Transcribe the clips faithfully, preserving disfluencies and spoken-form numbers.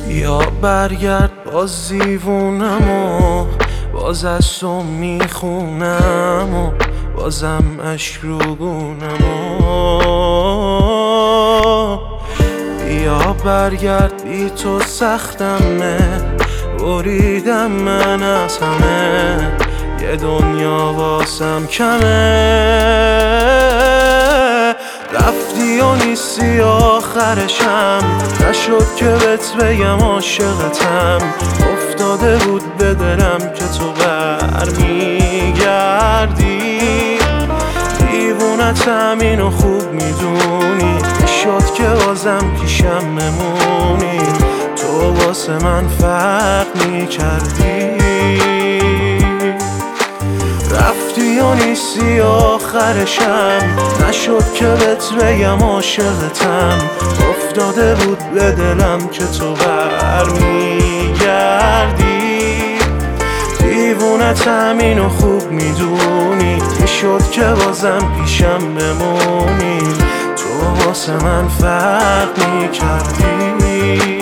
یا برگرد باز دیوونم و باز از تو میخونم و بازم اشک رو گونم و یا برگرد بی تو سختمه، بریدم من از همه، یه دنیا واسم کمه. رفتی و نیستی آخرشم، نشد که بهت بگم عاشقتم. افتاده بود به دلم که تو برمیگردی، دیوونتم اینو خوب میدونی، شد که بازم پیشم نمونی، تو واسه من فرق میکردی. رفتی و نیستی آخرشم، نشد که بهت بگم عاشقتم. افتاده بود به دلم که تو برمیگردی، دیوونتم اینو خوب میدونی، شد که بازم پیشم بمونی، تو واسه من فرق میکردی.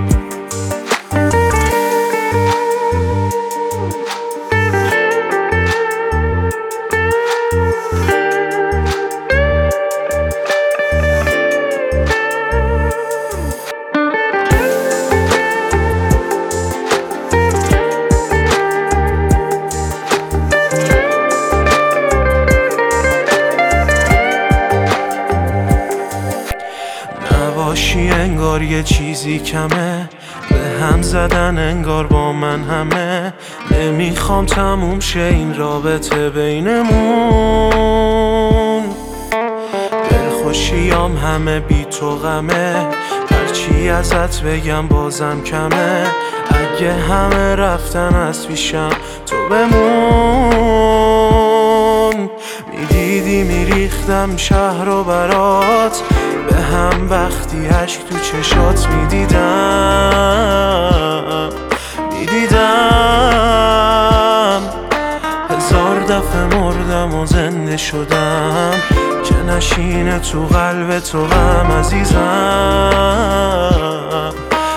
نباشی انگار یه چیزی کمه، به هم زدن انگار با من همه. نمیخوام تموم شه این رابطه بینمون، دلخوشیام همه بی تو غمه، هرچی ازت بگم بازم کمه. اگه همه رفتن از پیشم تو بمون، میدیدی میریختم شهر و برات، به هم وقتی عشق تو چشات میدیدم میدیدم هزار دفعه مردم و زنده شدم، که نشینه تو قلب تو غم. عزیزم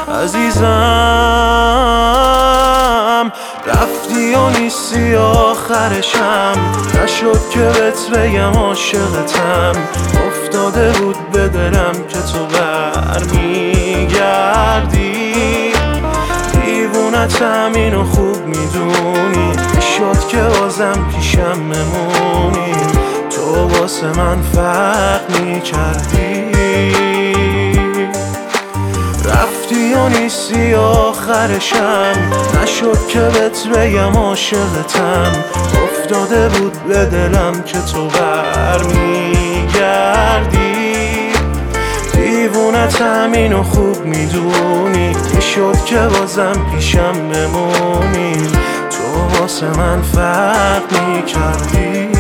عزیزم رفتی و نیستی آخرشم، نشد که بهت بگم عاشقتم. افتاده بود به دلم که تو برمیگردی، دیوونتم اینو خوب میدونی، شد که بازم پیشم نمونی، تو واسه من فرق میکردی. رفتی و نیستی آخرشم، نشد که بهت بگم عاشقتم. افتاده بود به دلم که تو برمیگردی، دیوونتم اینو خوب میدونی، شد که بازم پیشم بمونی، تو واسه من فرق میکردی.